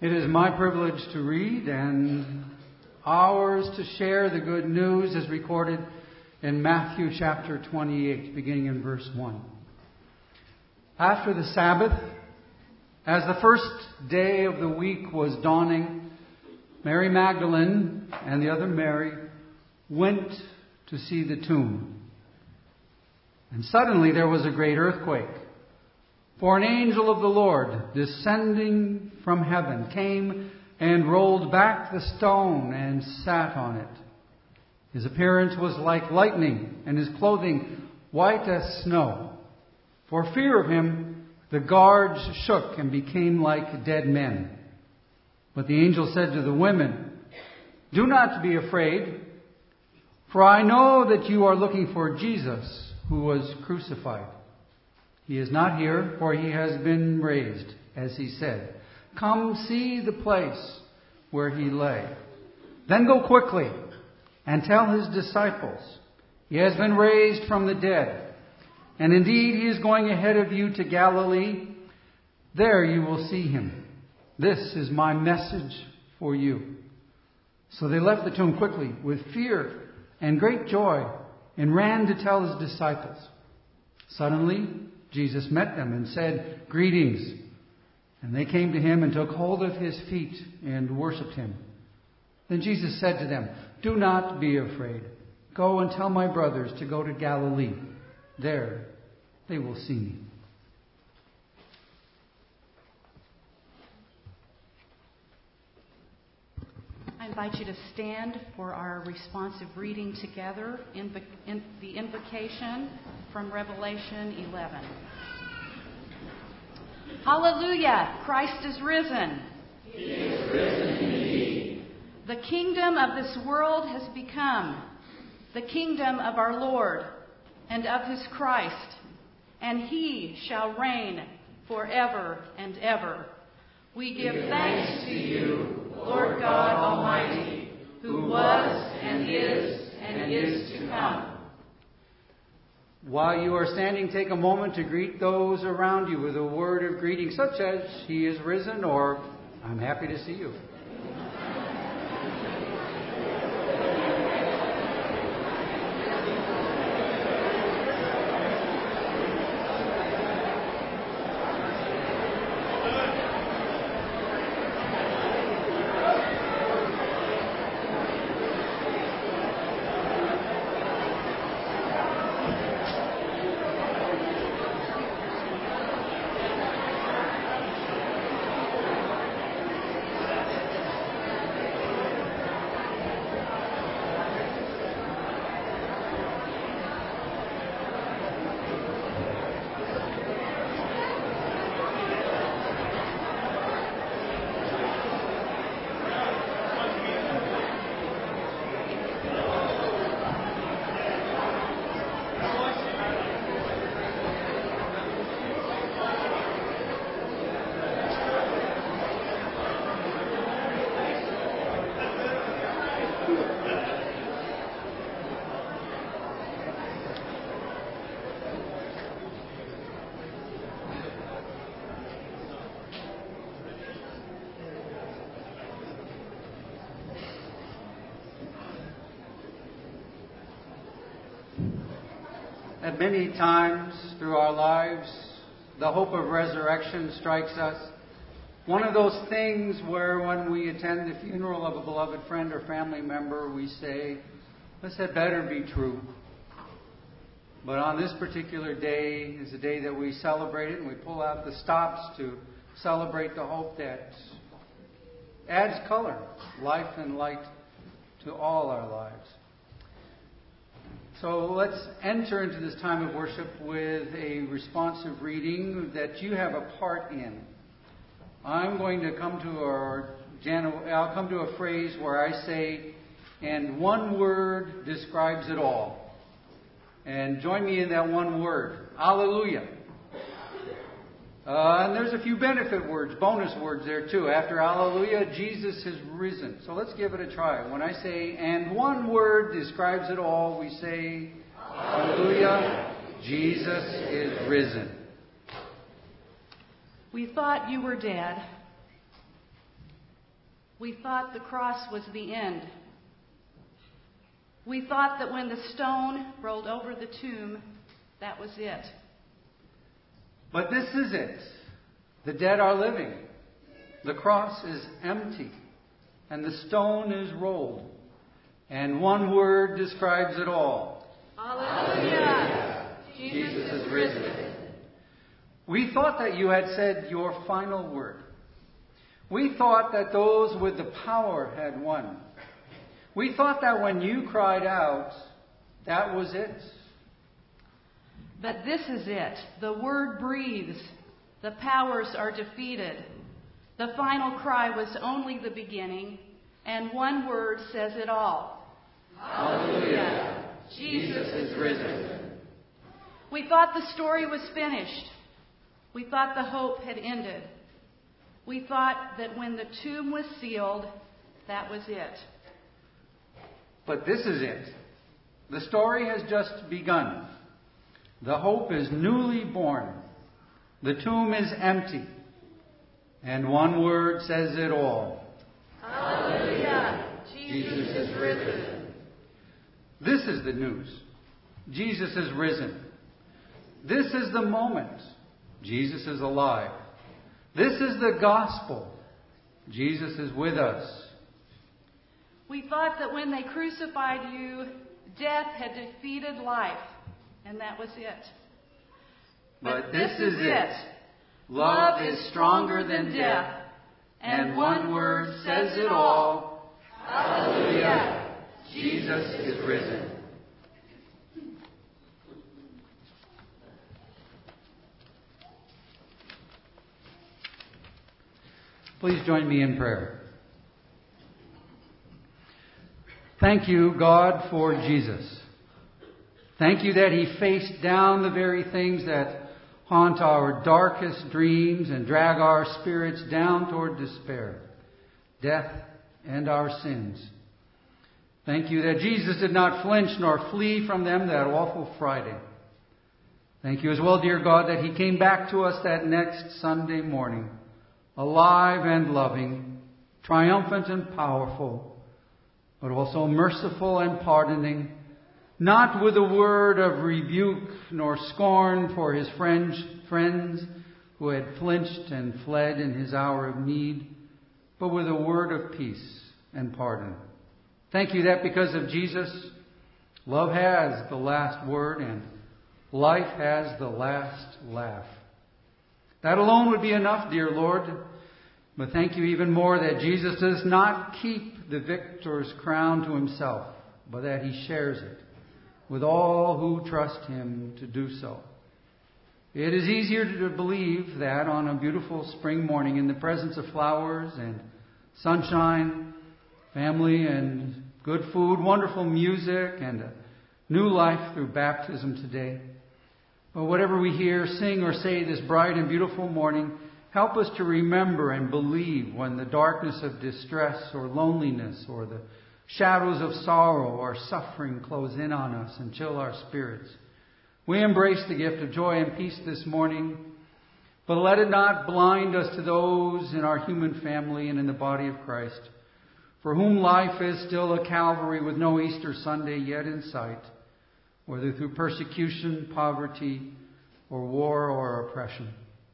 It is my privilege to read and ours to share the good news as recorded in Matthew chapter 28, beginning in verse 1. After the Sabbath, as the first day of the week was dawning, Mary Magdalene and the other Mary went to see the tomb. And suddenly there was a great earthquake. For an angel of the Lord, descending from heaven, came and rolled back the stone and sat on it. His appearance was like lightning, and his clothing white as snow. For fear of him, the guards shook and became like dead men. But the angel said to the women, "Do not be afraid, for I know that you are looking for Jesus, who was crucified. He is not here, for he has been raised, as he said. Come see the place where he lay. Then go quickly and tell his disciples, he has been raised from the dead. And indeed, he is going ahead of you to Galilee. There you will see him. This is my message for you." So they left the tomb quickly with fear and great joy and ran to tell his disciples. Suddenly, Jesus met them and said, "Greetings." And they came to him and took hold of his feet and worshipped him. Then Jesus said to them, "Do not be afraid. Go and tell my brothers to go to Galilee. There they will see me." I invite you to stand for our responsive reading together in the invocation from Revelation 11. Hallelujah! Christ is risen. He is risen indeed. The kingdom of this world has become the kingdom of our Lord and of his Christ, and he shall reign forever and ever. We give thanks to you, Lord God Almighty, who was and is to come. While you are standing, take a moment to greet those around you with a word of greeting, such as "He is risen" or "I'm happy to see you." At many times through our lives, the hope of resurrection strikes us. One of those things where when we attend the funeral of a beloved friend or family member, we say, "This had better be true." But on this particular day is a day that we celebrate it, and we pull out the stops to celebrate the hope that adds color, life and light to all our lives. So let's enter into this time of worship with a responsive reading that you have a part in. I'm going to come I'll come to a phrase where I say, "And one word describes it all." And join me in that one word, hallelujah. And there's a few benefit words, bonus words there too. After hallelujah, Jesus is risen. So let's give it a try. When I say, "And one word describes it all," we say, hallelujah, Jesus is risen. We thought you were dead, we thought the cross was the end. We thought that when the stone rolled over the tomb, that was it. But this is it. The dead are living. The cross is empty, and the stone is rolled. And one word describes it all. Hallelujah! Jesus is risen. We thought that you had said your final word. We thought that those with the power had won. We thought that when you cried out, that was it. But this is it. The word breathes. The powers are defeated. The final cry was only the beginning, and one word says it all. Hallelujah! Jesus is risen. We thought the story was finished. We thought the hope had ended. We thought that when the tomb was sealed, that was it. But this is it. The story has just begun. The hope is newly born. The tomb is empty. And one word says it all. Hallelujah! Jesus is risen. This is the news. Jesus is risen. This is the moment. Jesus is alive. This is the gospel. Jesus is with us. We thought that when they crucified you, death had defeated life, and that was it. But this is it. Love is stronger than death, and one word says it all. Hallelujah! Jesus is risen. Please join me in prayer. Thank you, God, for Jesus. Thank you that He faced down the very things that haunt our darkest dreams and drag our spirits down toward despair, death, and our sins. Thank you that Jesus did not flinch nor flee from them that awful Friday. Thank you as well, dear God, that He came back to us that next Sunday morning, alive and loving, triumphant and powerful, but also merciful and pardoning, not with a word of rebuke nor scorn for His friends who had flinched and fled in His hour of need, but with a word of peace and pardon. Thank you that because of Jesus, love has the last word and life has the last laugh. That alone would be enough, dear Lord. But thank you even more that Jesus does not keep the victor's crown to Himself, but that He shares it with all who trust Him to do so. It is easier to believe that on a beautiful spring morning in the presence of flowers and sunshine, family and good food, wonderful music, and a new life through baptism today. But whatever we hear, sing, or say this bright and beautiful morning, help us to remember and believe when the darkness of distress or loneliness or the shadows of sorrow or suffering close in on us and chill our spirits. We embrace the gift of joy and peace this morning, but let it not blind us to those in our human family and in the body of Christ, for whom life is still a Calvary with no Easter Sunday yet in sight, whether through persecution, poverty, or war or oppression.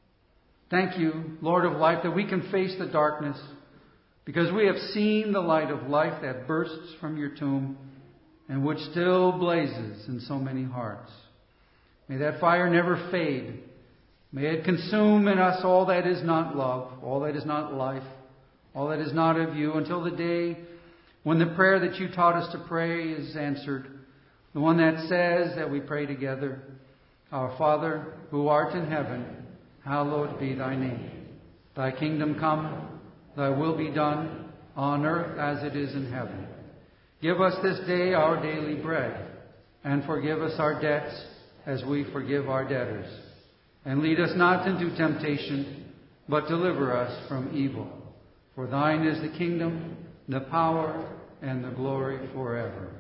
Thank you, Lord of life, that we can face the darkness because we have seen the light of life that bursts from your tomb and which still blazes in so many hearts. May that fire never fade. May it consume in us all that is not love, all that is not life, all that is not of you, until the day when the prayer that you taught us to pray is answered, the one that says that we pray together, Our Father, who art in heaven, hallowed be thy name. Thy kingdom come, thy will be done, on earth as it is in heaven. Give us this day our daily bread, and forgive us our debts as we forgive our debtors. And lead us not into temptation, but deliver us from evil. For thine is the kingdom, the power, and the glory forever.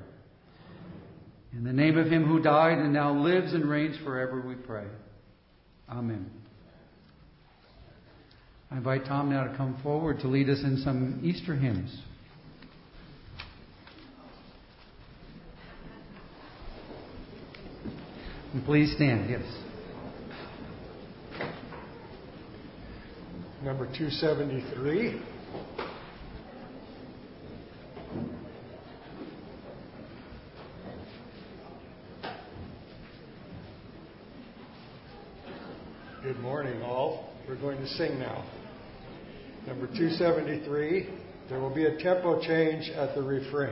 In the name of Him who died and now lives and reigns forever, we pray. Amen. I invite Tom now to come forward to lead us in some Easter hymns. And please stand, yes. Number 273. Good morning, all. We're going to sing now. Number 273. There will be a tempo change at the refrain.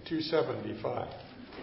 275.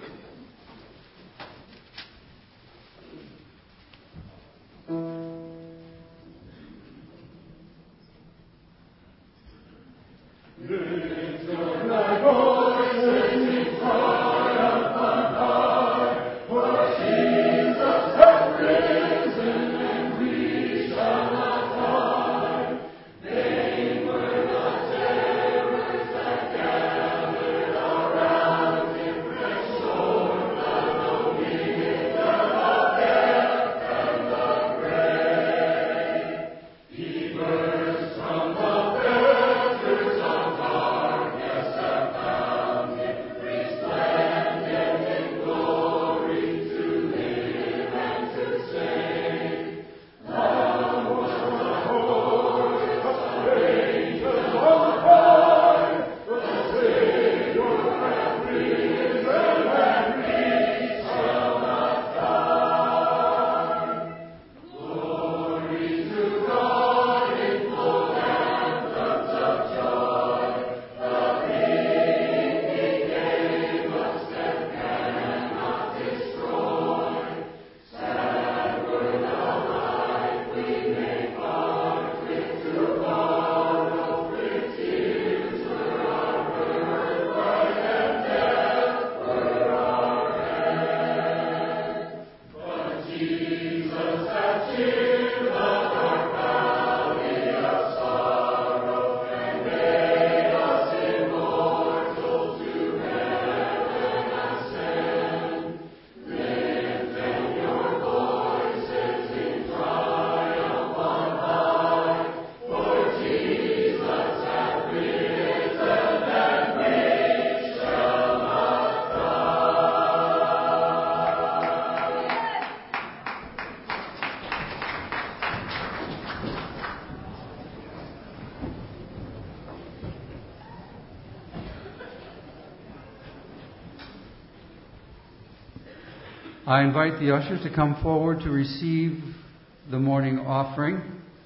I invite the ushers to come forward to receive the morning offering.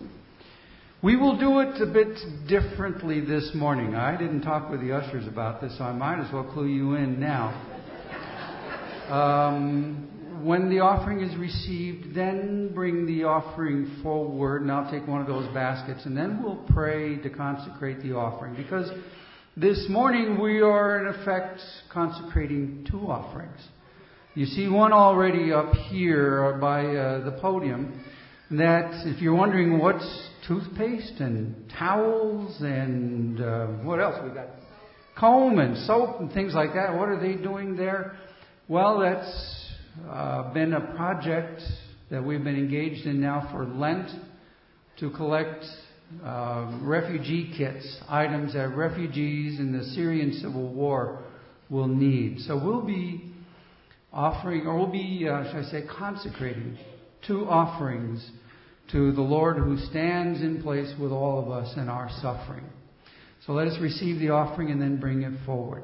We will do it a bit differently this morning. I didn't talk with the ushers about this, so I might as well clue you in now. When the offering is received, then bring the offering forward, and I'll take one of those baskets, and then we'll pray to consecrate the offering. Because this morning we are, in effect, consecrating two offerings. You see one already up here by the podium, that if you're wondering what's toothpaste and towels and what else? We got comb and soap and things like that. What are they doing there? Well, that's been a project that we've been engaged in now for Lent to collect refugee kits, items that refugees in the Syrian civil war will need. So we'll be offering, or we'll be, consecrating two offerings to the Lord who stands in place with all of us in our suffering. So let us receive the offering and then bring it forward.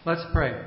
Let's pray.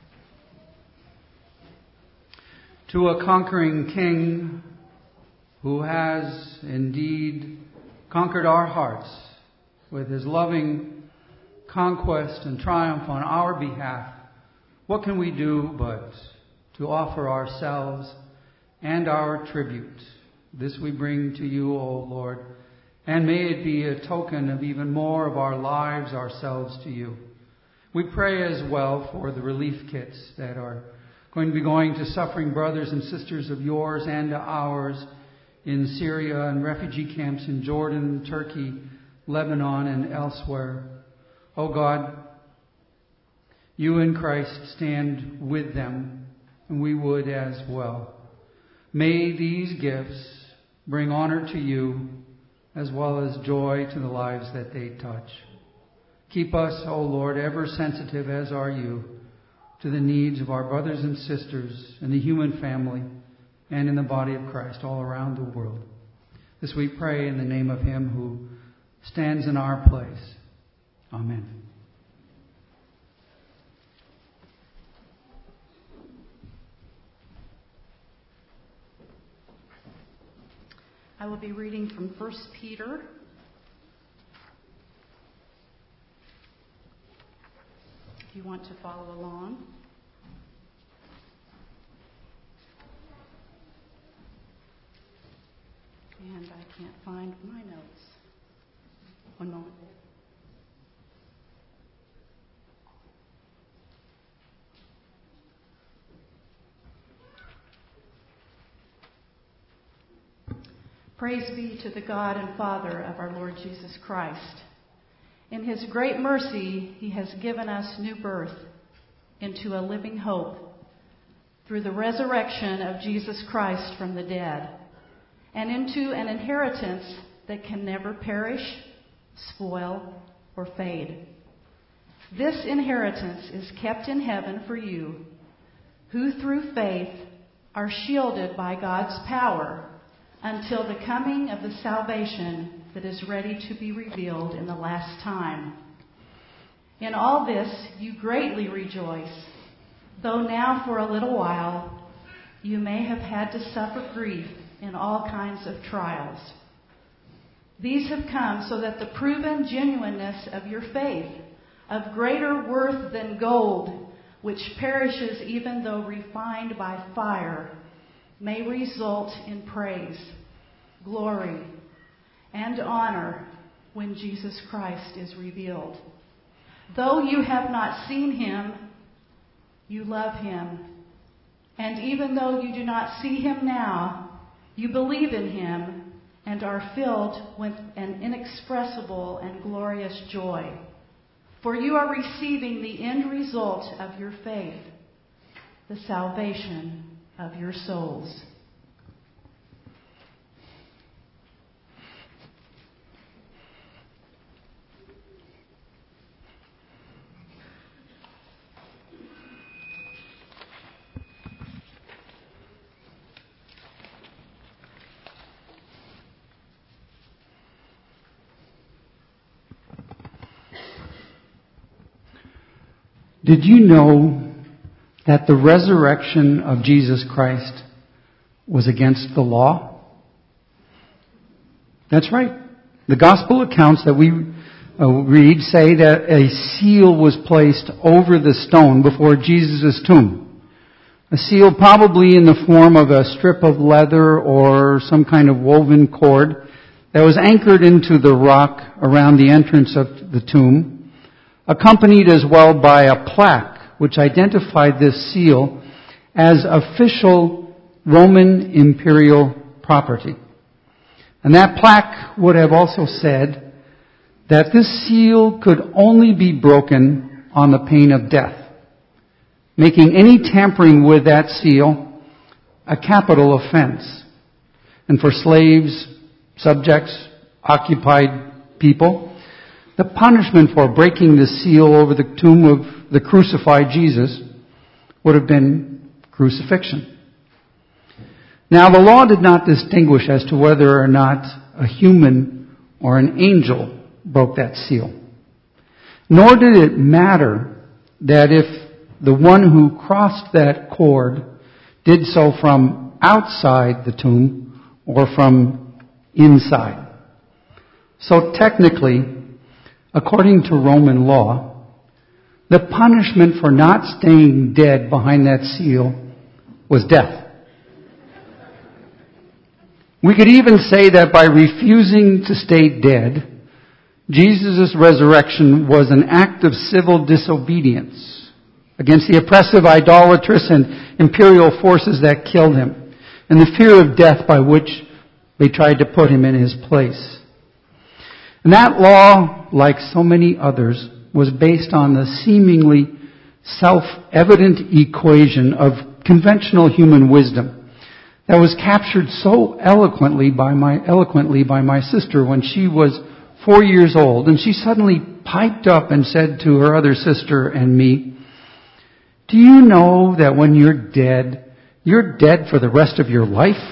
To a conquering King who has indeed conquered our hearts with his loving conquest and triumph on our behalf, what can we do but to offer ourselves and our tribute? This we bring to you, O Lord, and may it be a token of even more of our lives, ourselves to you. We pray as well for the relief kits that are going to be going to suffering brothers and sisters of yours and ours in Syria and refugee camps in Jordan, Turkey, Lebanon, and elsewhere. Oh God, you in Christ stand with them, and we would as well. May these gifts bring honor to you as well as joy to the lives that they touch. Keep us, O Lord, ever sensitive, as are you, to the needs of our brothers and sisters in the human family and in the body of Christ all around the world. This we pray in the name of him who stands in our place. Amen. I will be reading from 1 Peter. If you want to follow along. And I can't find my notes. One moment. Praise be to the God and Father of our Lord Jesus Christ. In his great mercy, he has given us new birth into a living hope through the resurrection of Jesus Christ from the dead, and into an inheritance that can never perish, spoil, or fade. This inheritance is kept in heaven for you, who through faith are shielded by God's power until the coming of the salvation that is ready to be revealed in the last time. In all this you greatly rejoice, though now for a little while you may have had to suffer grief in all kinds of trials. These have come so that the proven genuineness of your faith, of greater worth than gold, which perishes even though refined by fire, may result in praise, glory, and honor when Jesus Christ is revealed. Though you have not seen him, you love him. And even though you do not see him now, you believe in him and are filled with an inexpressible and glorious joy. For you are receiving the end result of your faith, the salvation of your souls. Did you know that the resurrection of Jesus Christ was against the law? That's right. The gospel accounts that we read say that a seal was placed over the stone before Jesus' tomb. A seal probably in the form of a strip of leather or some kind of woven cord that was anchored into the rock around the entrance of the tomb, accompanied as well by a plaque which identified this seal as official Roman imperial property. And that plaque would have also said that this seal could only be broken on the pain of death, making any tampering with that seal a capital offense. And for slaves, subjects, occupied people, the punishment for breaking the seal over the tomb of the crucified Jesus would have been crucifixion. Now, the law did not distinguish as to whether or not a human or an angel broke that seal. Nor did it matter that if the one who crossed that cord did so from outside the tomb or from inside. So technically, according to Roman law, the punishment for not staying dead behind that seal was death. We could even say that by refusing to stay dead, Jesus' resurrection was an act of civil disobedience against the oppressive, idolatrous, and imperial forces that killed him, and the fear of death by which they tried to put him in his place. And that law, like so many others, was based on the seemingly self-evident equation of conventional human wisdom that was captured so eloquently by my sister when she was 4 years old, and she suddenly piped up and said to her other sister and me, "Do you know that when you're dead for the rest of your life?"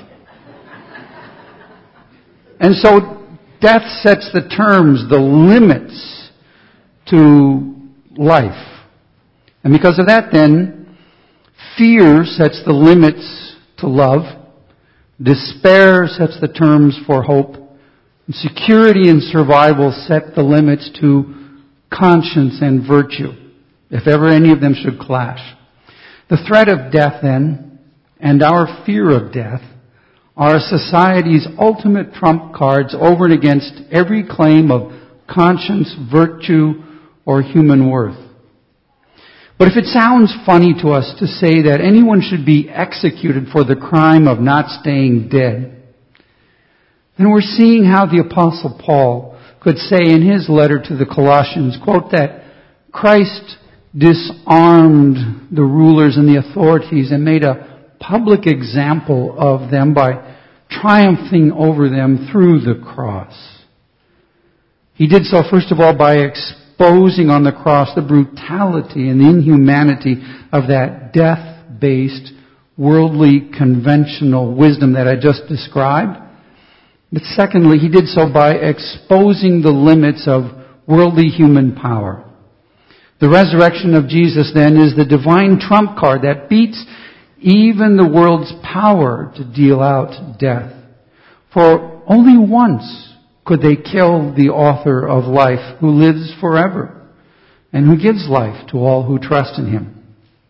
And so death sets the terms, the limits to life. And because of that then, fear sets the limits to love, despair sets the terms for hope, and security and survival set the limits to conscience and virtue, if ever any of them should clash. The threat of death then, and our fear of death, are society's ultimate trump cards over and against every claim of conscience, virtue, or human worth. But if it sounds funny to us to say that anyone should be executed for the crime of not staying dead, then we're seeing how the Apostle Paul could say in his letter to the Colossians, quote, that Christ disarmed the rulers and the authorities and made a public example of them by triumphing over them through the cross. He did so, first of all, by exposing on the cross the brutality and the inhumanity of that death-based, worldly, conventional wisdom that I just described. But secondly, he did so by exposing the limits of worldly human power. The resurrection of Jesus, then, is the divine trump card that beats even the world's power to deal out death. For only once could they kill the author of life, who lives forever and who gives life to all who trust in him.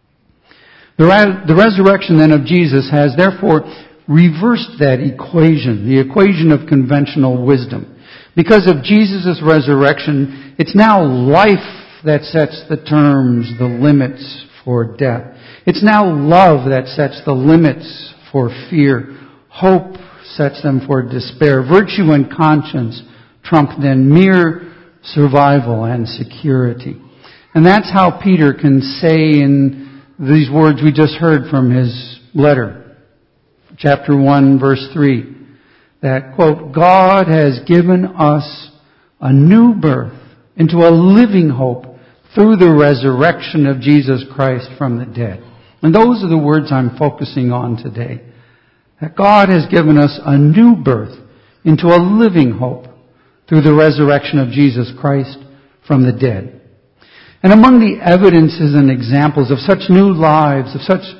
The resurrection then of Jesus has therefore reversed that equation, the equation of conventional wisdom. Because of Jesus' resurrection, it's now life that sets the terms, the limits for death. It's now love that sets the limits for fear. Hope sets them for despair. Virtue and conscience trump then mere survival and security. And that's how Peter can say in these words we just heard from his letter, chapter 1, verse 3, that, quote, God has given us a new birth into a living hope through the resurrection of Jesus Christ from the dead. And those are the words I'm focusing on today. That God has given us a new birth into a living hope through the resurrection of Jesus Christ from the dead. And among the evidences and examples of such new lives, of such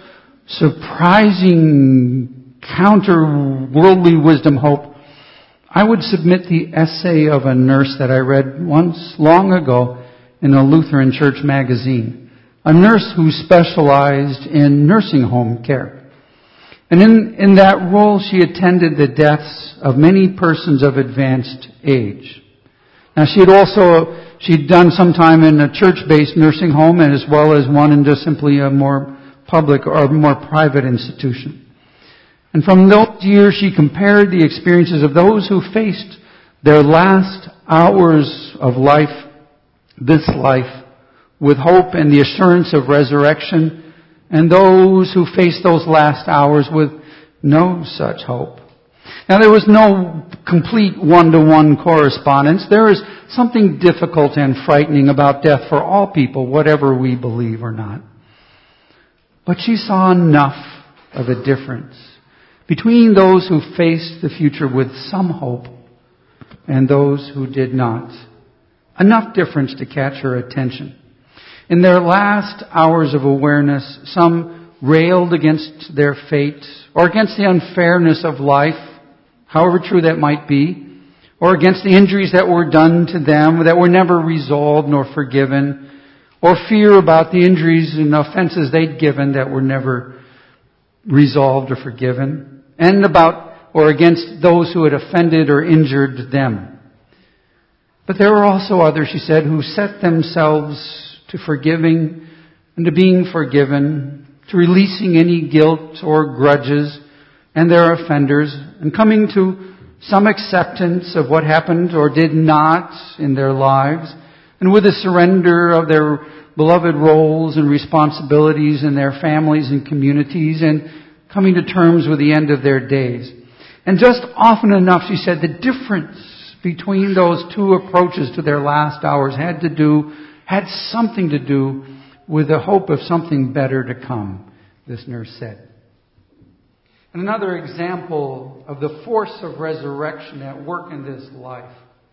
surprising counter-worldly wisdom hope, I would submit the essay of a nurse that I read once long ago in a Lutheran church magazine. A nurse who specialized in nursing home care. And in that role, she attended the deaths of many persons of advanced age. Now, she'd done some time in a church-based nursing home, and as well as one in just simply a more public or more private institution. And from those years, she compared the experiences of those who faced their last hours of life, this life, with hope and the assurance of resurrection, and those who faced those last hours with no such hope. Now, there was no complete one-to-one correspondence. There is something difficult and frightening about death for all people, whatever we believe or not. But she saw enough of a difference between those who faced the future with some hope and those who did not. Enough difference to catch her attention. In their last hours of awareness, some railed against their fate or against the unfairness of life, however true that might be, or against the injuries that were done to them that were never resolved nor forgiven, or fear about the injuries and offenses they'd given that were never resolved or forgiven, and about or against those who had offended or injured them. But there were also others, she said, who set themselves to forgiving and to being forgiven, to releasing any guilt or grudges and their offenders, and coming to some acceptance of what happened or did not in their lives, and with a surrender of their beloved roles and responsibilities in their families and communities, and coming to terms with the end of their days. And just often enough, she said, the difference between those two approaches to their last hours had something to do with the hope of something better to come, this nurse said. And another example of the force of resurrection at work in this life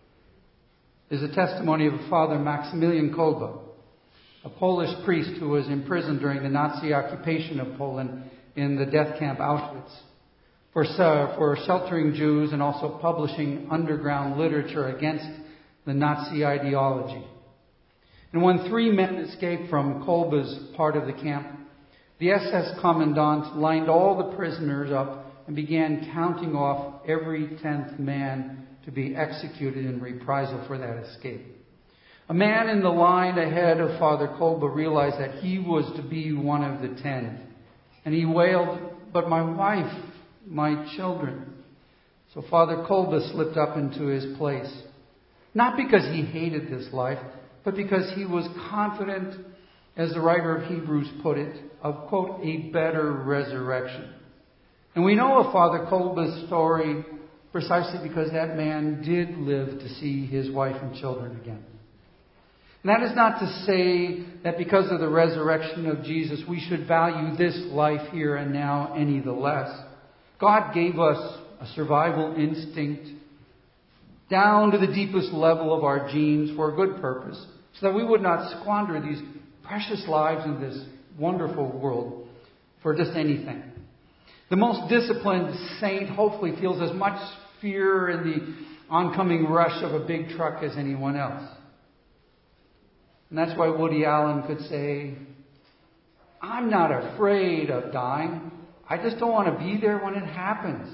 is a testimony of Father Maximilian Kolbe, a Polish priest who was imprisoned during the Nazi occupation of Poland in the death camp Auschwitz for sheltering Jews and also publishing underground literature against the Nazi ideology. And when 3 men escaped from Kolbe's part of the camp, the SS commandant lined all the prisoners up and began counting off every 10th man to be executed in reprisal for that escape. A man in the line ahead of Father Kolbe realized that he was to be one of the 10. And he wailed, "But my wife, my children." So Father Kolbe slipped up into his place. Not because he hated this life, but because he was confident, as the writer of Hebrews put it, of, quote, a better resurrection. And we know of Father Kolbe's story precisely because that man did live to see his wife and children again. And that is not to say that because of the resurrection of Jesus, we should value this life here and now any the less. God gave us a survival instinct down to the deepest level of our genes for a good purpose, so that we would not squander these precious lives in this wonderful world for just anything. The most disciplined saint hopefully feels as much fear in the oncoming rush of a big truck as anyone else. And that's why Woody Allen could say, "I'm not afraid of dying. I just don't want to be there when it happens."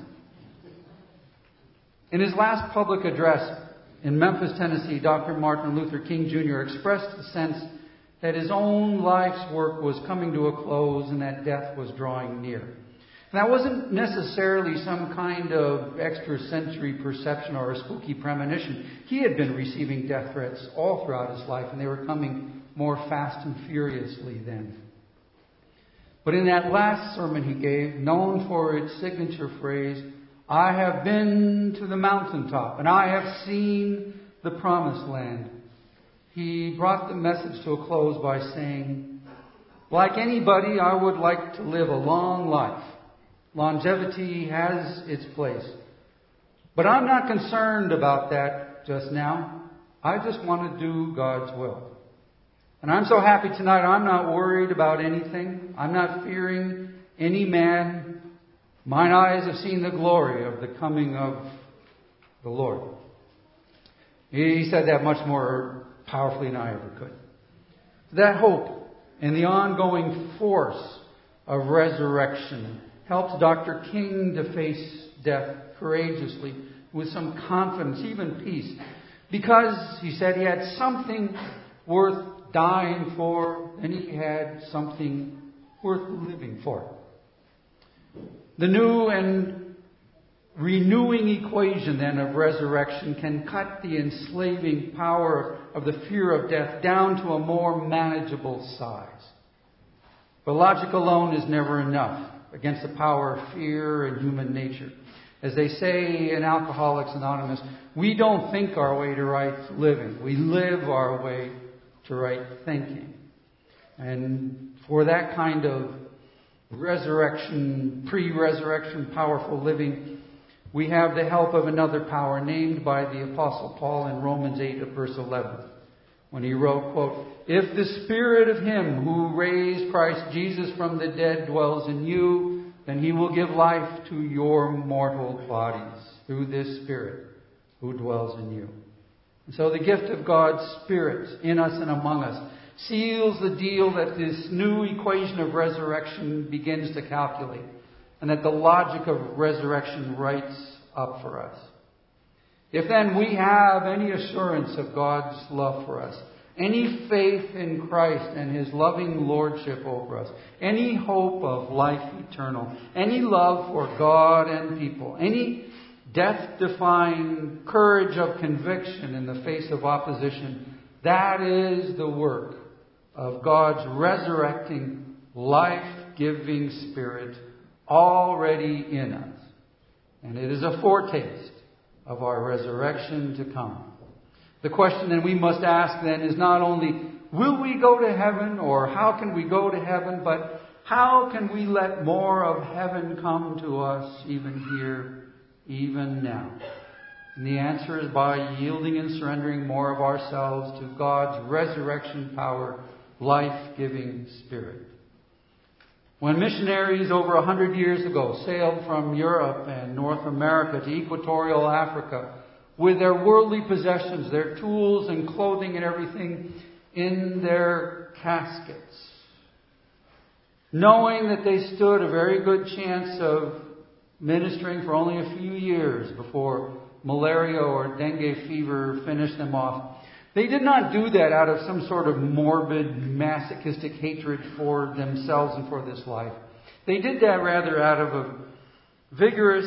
In his last public address in Memphis, Tennessee, Dr. Martin Luther King Jr. expressed the sense that his own life's work was coming to a close and that death was drawing near. And that wasn't necessarily some kind of extrasensory perception or a spooky premonition. He had been receiving death threats all throughout his life, and they were coming more fast and furiously then. But in that last sermon he gave, known for its signature phrase, "I have been to the mountaintop, and I have seen the promised land," he brought the message to a close by saying, "Like anybody, I would like to live a long life. Longevity has its place. But I'm not concerned about that just now. I just want to do God's will. And I'm so happy tonight, I'm not worried about anything. I'm not fearing any man. Mine eyes have seen the glory of the coming of the Lord." He said that much more powerfully than I ever could. That hope and the ongoing force of resurrection helped Dr. King to face death courageously, with some confidence, even peace. Because, he said, he had something worth dying for, and he had something worth living for. The new and renewing equation, then, of resurrection can cut the enslaving power of the fear of death down to a more manageable size. But logic alone is never enough against the power of fear and human nature. As they say in Alcoholics Anonymous, we don't think our way to right living. We live our way to right thinking. And for that kind of resurrection, pre-resurrection, powerful living, we have the help of another power named by the Apostle Paul in Romans 8 verse 11. when he wrote, quote, "If the Spirit of Him who raised Christ Jesus from the dead dwells in you, then He will give life to your mortal bodies through this Spirit who dwells in you." And so the gift of God's Spirit in us and among us seals the deal that this new equation of resurrection begins to calculate, and that the logic of resurrection writes up for us. If then we have any assurance of God's love for us, any faith in Christ and His loving lordship over us, any hope of life eternal, any love for God and people, any death-defying courage of conviction in the face of opposition, that is the work of God's resurrecting, life-giving Spirit already in us. And it is a foretaste of our resurrection to come. The question that we must ask then is not only, will we go to heaven, or how can we go to heaven, but how can we let more of heaven come to us even here, even now? And the answer is by yielding and surrendering more of ourselves to God's resurrection power, life-giving Spirit. When missionaries over 100 years ago sailed from Europe and North America to equatorial Africa with their worldly possessions, their tools and clothing and everything in their caskets, knowing that they stood a very good chance of ministering for only a few years before malaria or dengue fever finished them off, they did not do that out of some sort of morbid, masochistic hatred for themselves and for this life. They did that rather out of a vigorous,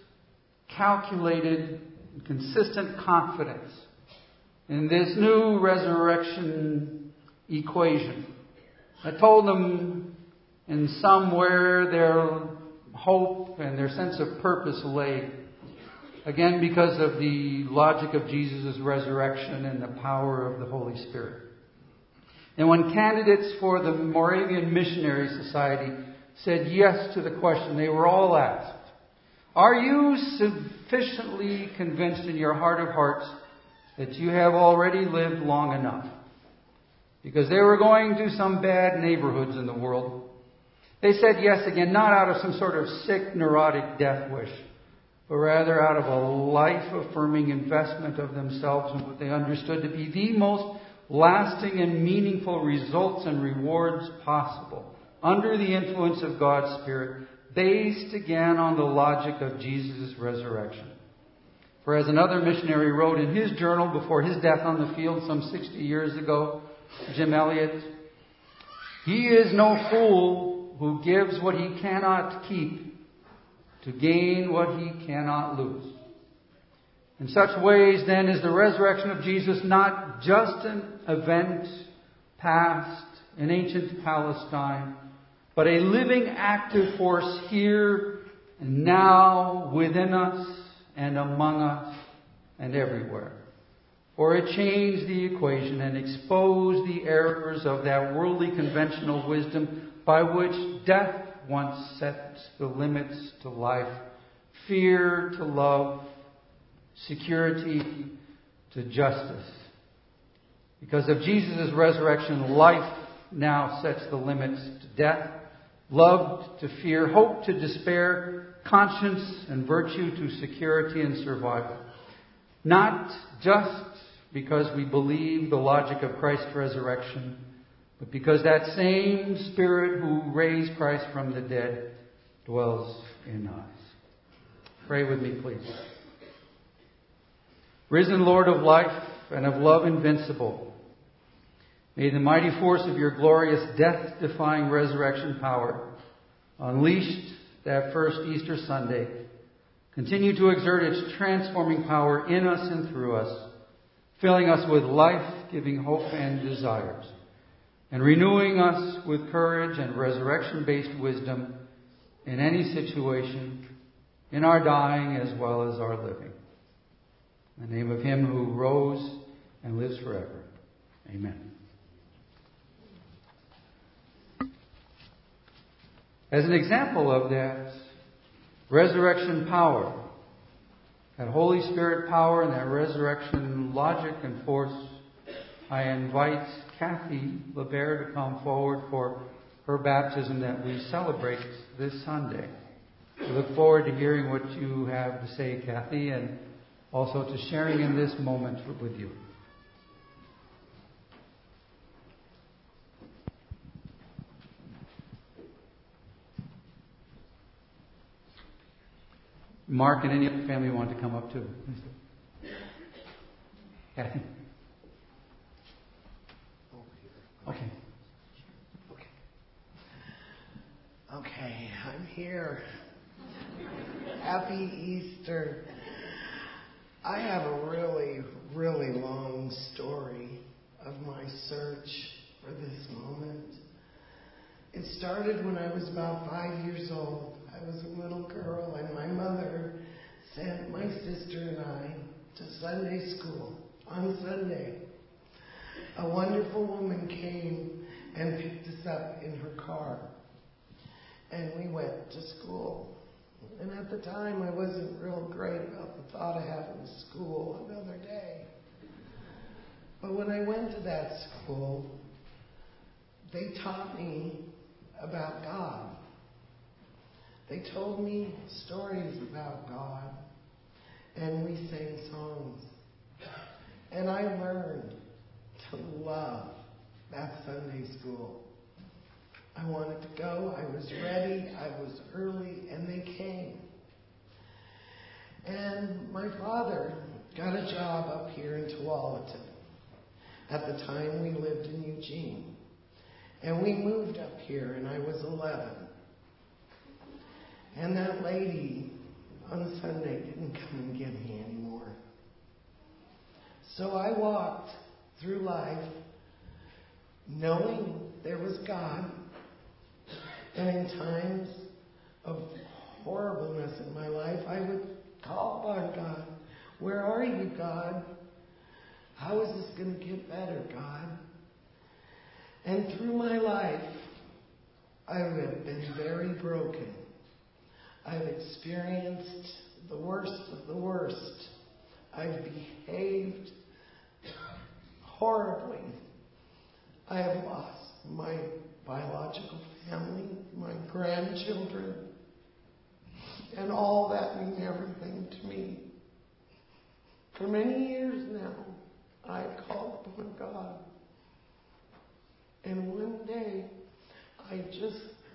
calculated, consistent confidence in this new resurrection equation that told them in somewhere their hope and their sense of purpose lay. Again, because of the logic of Jesus' resurrection and the power of the Holy Spirit. And when candidates for the Moravian Missionary Society said yes to the question, they were all asked, "Are you sufficiently convinced in your heart of hearts that you have already lived long enough?" Because they were going to some bad neighborhoods in the world. They said yes again, not out of some sort of sick, neurotic death wish, but rather out of a life-affirming investment of themselves in what they understood to be the most lasting and meaningful results and rewards possible, under the influence of God's Spirit, based again on the logic of Jesus' resurrection. For as another missionary wrote in his journal before his death on the field some 60 years ago, Jim Elliot, "He is no fool who gives what he cannot keep to gain what he cannot lose." In such ways, then, is the resurrection of Jesus not just an event past in ancient Palestine, but a living, active force here and now within us and among us and everywhere. For it changed the equation and exposed the errors of that worldly conventional wisdom by which death once set the limits to life, fear to love, security to justice. Because of Jesus' resurrection, life now sets the limits to death, love to fear, hope to despair, conscience and virtue to security and survival. Not just because we believe the logic of Christ's resurrection, but because that same Spirit who raised Christ from the dead dwells in us. Pray with me, please. Risen Lord of life and of love invincible, may the mighty force of your glorious death-defying resurrection power, unleashed that first Easter Sunday, continue to exert its transforming power in us and through us, filling us with life-giving hope and desires, and renewing us with courage and resurrection-based wisdom in any situation, in our dying as well as our living. In the name of Him who rose and lives forever. Amen. As an example of that resurrection power, that Holy Spirit power and that resurrection logic and force, I invite Kathy LeBert to come forward for her baptism that we celebrate this Sunday. We look forward to hearing what you have to say, Kathy, and also to sharing in this moment with you. Mark and any other family want to come up too. Kathy? Okay. Okay, I'm here. Happy Easter. I have a really, really long story of my search for this moment. It started when I was about 5 years old. I was a little girl, and my mother sent my sister and I to Sunday school on Sunday. A wonderful woman came and picked us up in her car, and we went to school. And at the time, I wasn't real great about the thought of having school another day. But when I went to that school, they taught me about God. They told me stories about God, and we sang songs. And I learned to love that Sunday school. I wanted to go. I was ready. I was early, and they came. And my father got a job up here in Tualatin. At the time, we lived in Eugene. And we moved up here, and I was 11. And that lady on Sunday didn't come and get me anymore. So I walked through life knowing there was God. And in times of horribleness in my life, I would call upon God. Where are you, God? How is this going to get better, God? And through my life, I have been very broken. I've experienced the worst of the worst. I've behaved horribly. I have lost my biological family, my grandchildren, and all that means everything to me. For many years now, I've called upon God. And one day, I just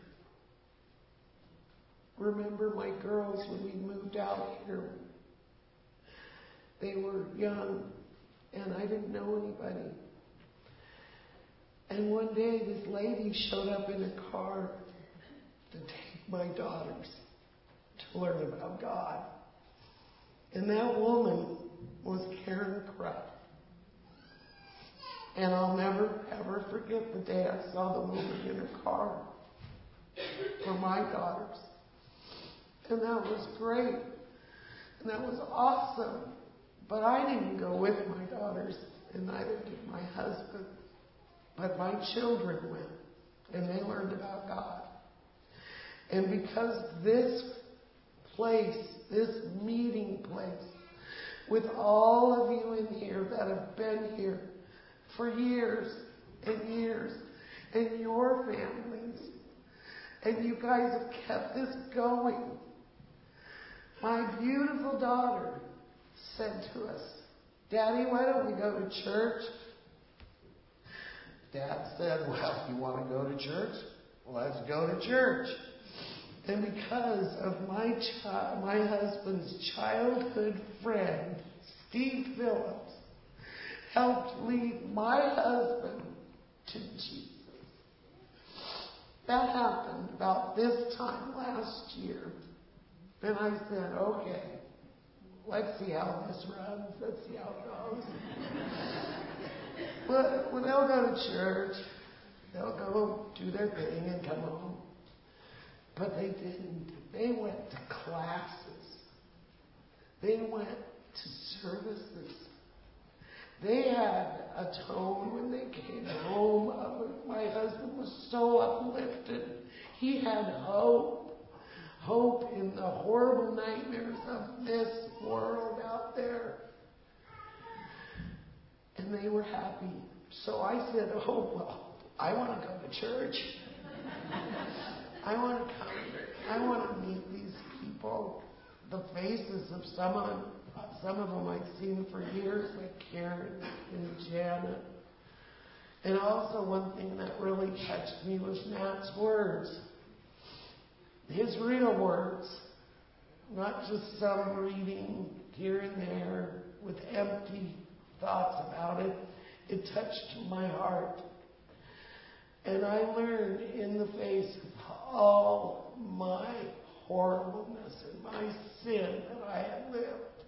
remember my girls when we moved out here. They were young, and I didn't know anybody. And one day, this lady showed up in a car to take my daughters to learn about God. And that woman was Karen Krupp. And I'll never, ever forget the day I saw the woman in a car for my daughters. And that was great. And that was awesome. But I didn't go with my daughters, and neither did my husband. But my children went, and they learned about God. And because this place, this meeting place, with all of you in here that have been here for years and years, and your families, and you guys have kept this going. My beautiful daughter said to us, "Daddy, why don't we go to church?" Dad said, "Well, you want to go to church? Let's go to church." And because of my husband's childhood friend, Steve Phillips, helped lead my husband to Jesus. That happened about this time last year. And I said, okay, let's see how this runs. Let's see how it goes. Well, they'll go to church. They'll go do their thing and come home. But they didn't. They went to classes. They went to services. They had a tone when they came home. My husband was so uplifted. He had hope. Hope in the horrible nightmares of this world out there. And they were happy So I said, oh, well, I want to go to church. I want to come. I want to meet these people. The faces of some of them I've seen for years, like Karen and Janet. And also one thing that really touched me was Matt's words. His real words. Not just some reading here and there with empty thoughts about it. It touched my heart. And I learned in the face of all my horribleness and my sin that I had lived,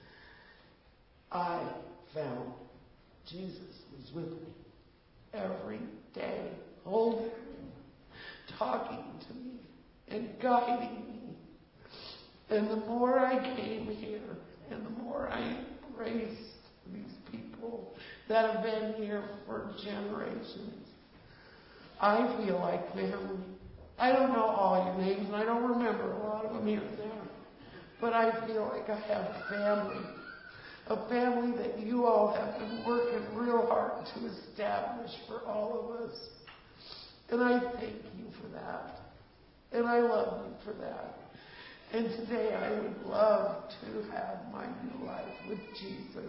I found Jesus was with me every day, holding me, talking to me, and guiding me. And the more I came here, and the more I embraced these people that have been here for generations, I feel like family. I don't know all your names, and I don't remember a lot of them here and there, but I feel like I have a family that you all have been working real hard to establish for all of us. And I thank you for that. And I love you for that. And today I would love to have my new life with Jesus.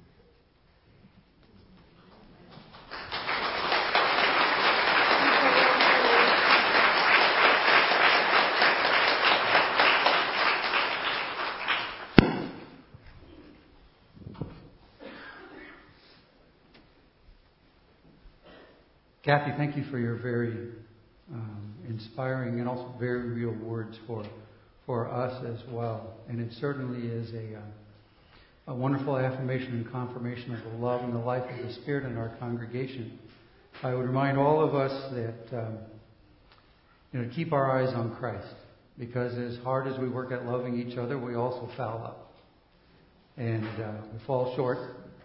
Kathy, thank you for your very inspiring and also very real words for us as well. And it certainly is a wonderful affirmation and confirmation of the love and the life of the Spirit in our congregation. I would remind all of us that keep our eyes on Christ, because as hard as we work at loving each other, we also foul up, and we fall short.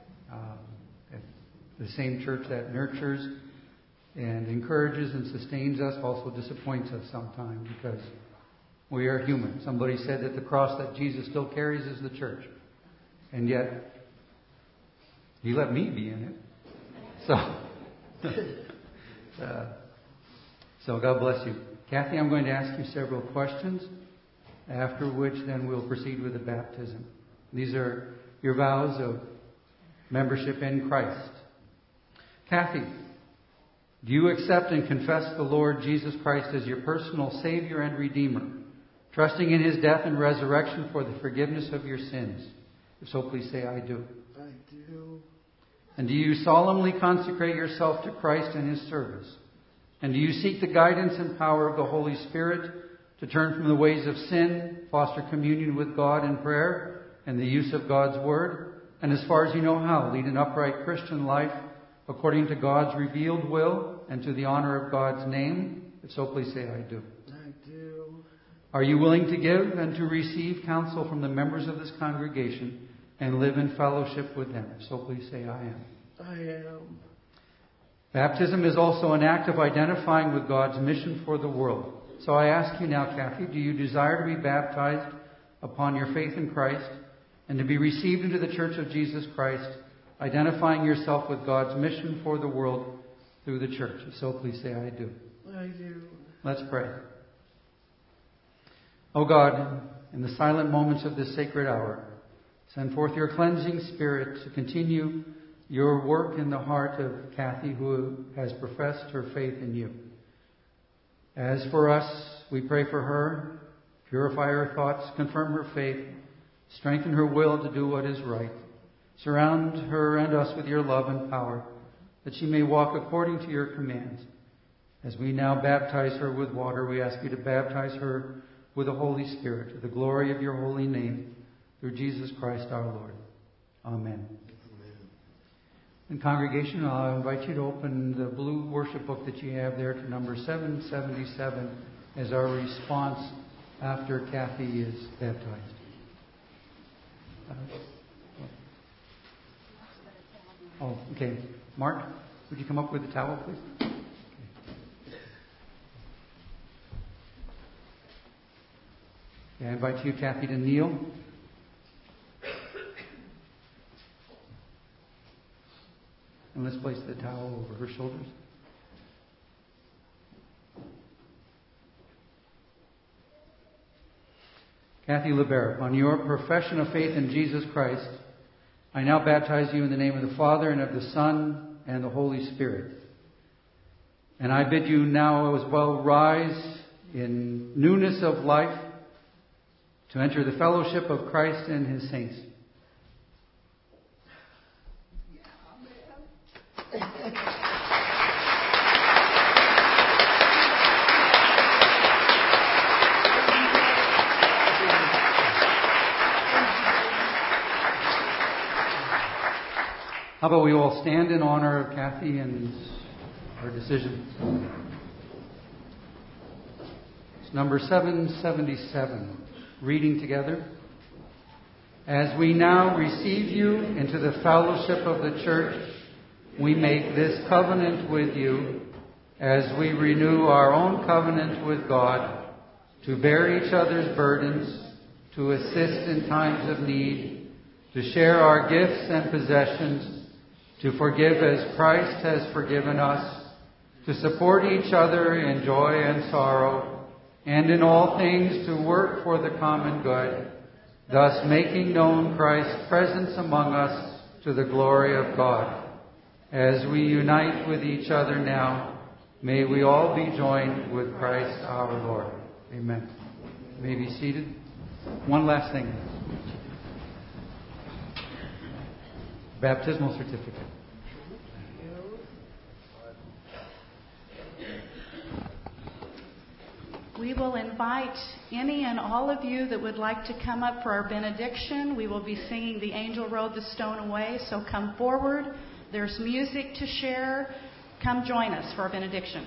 The same church that nurtures and encourages and sustains us also disappoints us sometimes, because we are human. Somebody said that the cross that Jesus still carries is the church. And yet, He let me be in it. So God bless you. Kathy, I'm going to ask you several questions, after which then we'll proceed with the baptism. These are your vows of membership in Christ. Kathy, do you accept and confess the Lord Jesus Christ as your personal Savior and Redeemer, trusting in His death and resurrection for the forgiveness of your sins? If so, please say, I do. I do. And do you solemnly consecrate yourself to Christ and His service? And do you seek the guidance and power of the Holy Spirit to turn from the ways of sin, foster communion with God in prayer and the use of God's Word, and as far as you know how, lead an upright Christian life according to God's revealed will and to the honor of God's name? If so, please say, I do. I do. Are you willing to give and to receive counsel from the members of this congregation and live in fellowship with them? If so, please say, I am. I am. Baptism is also an act of identifying with God's mission for the world. So I ask you now, Kathy, do you desire to be baptized upon your faith in Christ and to be received into the Church of Jesus Christ, identifying yourself with God's mission for the world through the church? If so, please say, I do. I do. Let's pray. O God, in the silent moments of this sacred hour, send forth your cleansing Spirit to continue your work in the heart of Kathy, who has professed her faith in you. As for us, we pray for her. Purify her thoughts, confirm her faith, strengthen her will to do what is right. Surround her and us with your love and power, that she may walk according to your commands. As we now baptize her with water, we ask you to baptize her with the Holy Spirit, to the glory of your holy name, through Jesus Christ our Lord. Amen. And congregation, I'll invite you to open the blue worship book that you have there to number 777 as our response after Kathy is baptized. Okay. Mark, would you come up with the towel, please? Okay, I invite you, Kathy, to kneel. And let's place the towel over her shoulders. Kathy LeBear, on your profession of faith in Jesus Christ, I now baptize you in the name of the Father and of the Son and the Holy Spirit. And I bid you now as well rise in newness of life to enter the fellowship of Christ and His saints. How about we all stand in honor of Kathy and her decision. It's number 777. Reading together. As we now receive you into the fellowship of the church, we make this covenant with you as we renew our own covenant with God to bear each other's burdens, to assist in times of need, to share our gifts and possessions, to forgive as Christ has forgiven us, to support each other in joy and sorrow, and in all things to work for the common good, thus making known Christ's presence among us to the glory of God. As we unite with each other now, may we all be joined with Christ our Lord. Amen. You may be seated. One last thing. Baptismal certificate. We will invite any and all of you that would like to come up for our benediction. We will be singing The Angel Rode the Stone Away, so come forward. There's music to share. Come join us for our benediction.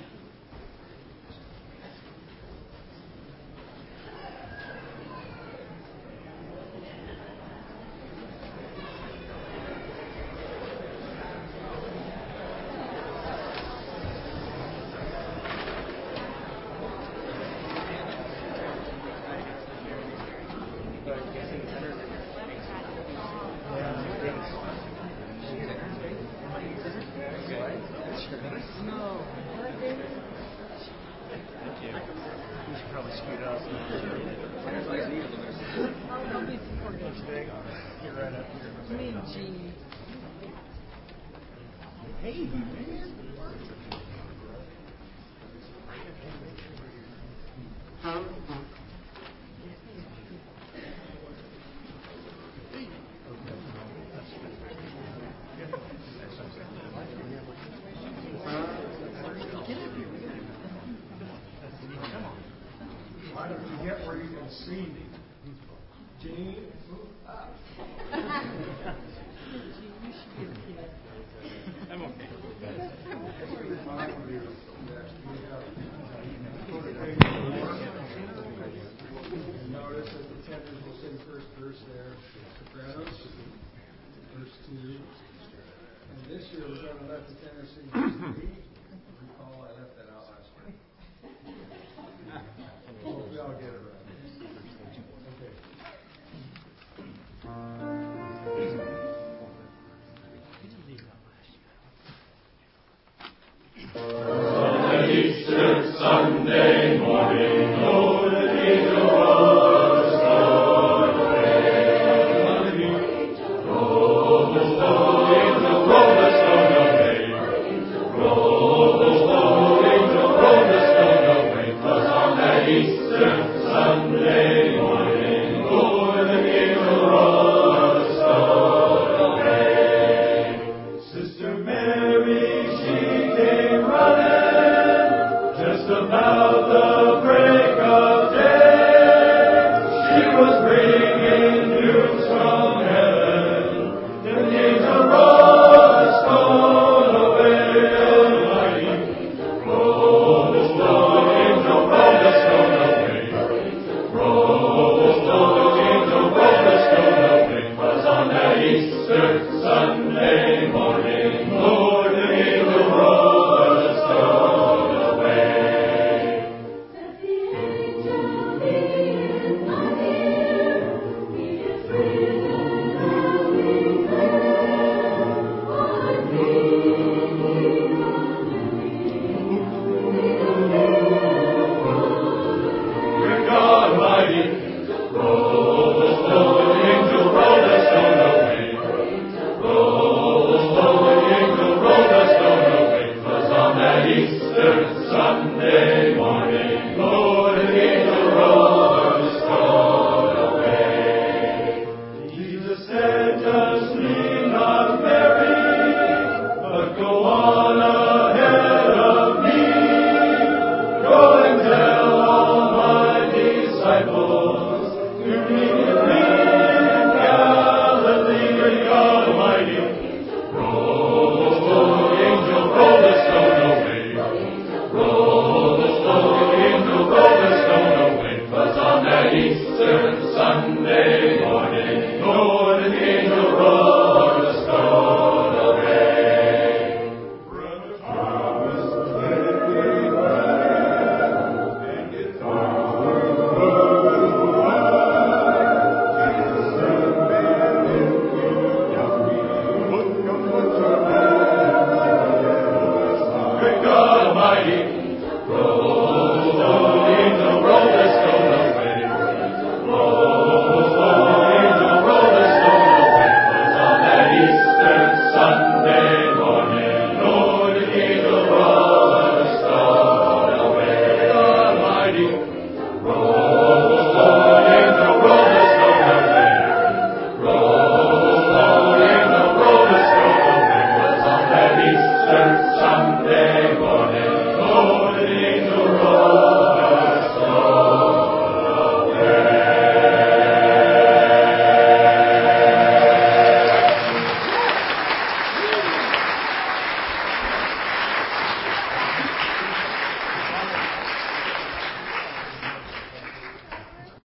Why don't you get where you can see me? Jean, move up. I'm okay. Notice that the tenors will sing first verse there. Sopranos, verse 2. And this year we're going to let the tenors sing verse 3. Recall I left that out last year. Hope we all get it right. On Easter Sunday morning, oh, the angel rode the stone away. Roll the stone, angel, roll the stone away. Roll the stone. Set us free.